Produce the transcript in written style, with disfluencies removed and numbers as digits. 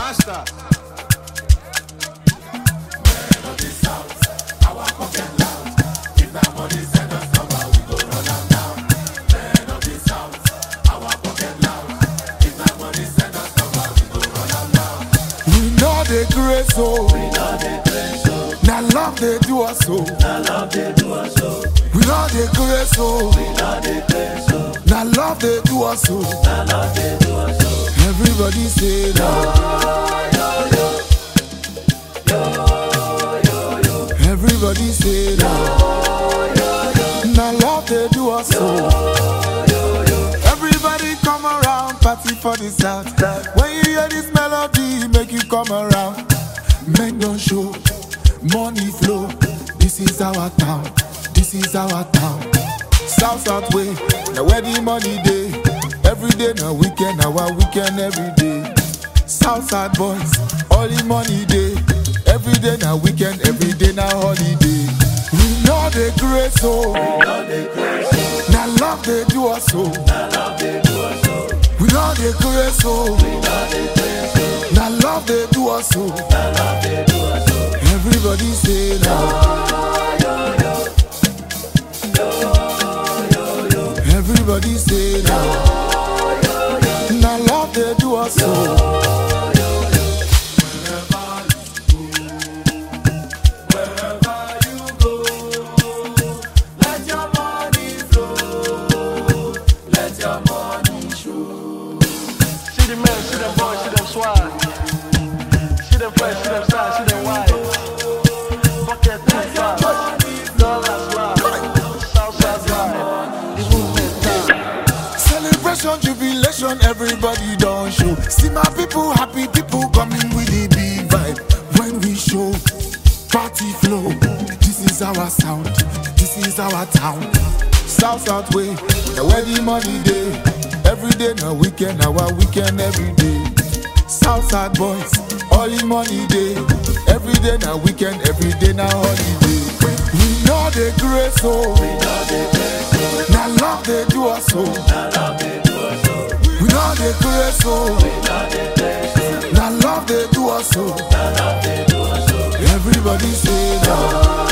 Master. We know the grace, oh. Now love they do us so. We know the grace, oh. Now love they do us so. Everybody say that. Everybody say that. Now love they do us so. Everybody come around, party for the South. When you hear this melody, make you come around. Men don't show, money flow. This is our town, this is our town. South way, now where the money day. Every day now weekend, our weekend every day. Southside boys, all the money day. Every day now weekend, every day now holiday. We know the grace, oh. Now love they do us so. We know the grace, oh. Now love they do us so. Everybody say that. Everybody say that. Now love they do us so. See the men, see them boys, see them swag. See them fresh, see them style, see them wide. Bucket and fast, dollars live. Southside drive, the movement time. Celebration, jubilation, everybody don't show. See my people happy, people coming with the big vibe. When we show, party flow. This is our sound, this is our town. South way, now where the money day. Every day now weekend, our weekend every day. Southside boys, all the money day. Every day now weekend, every day now holiday. We know the grace, oh. Now love they do us so. We know the grace, oh. Now love they do us so. Everybody say that.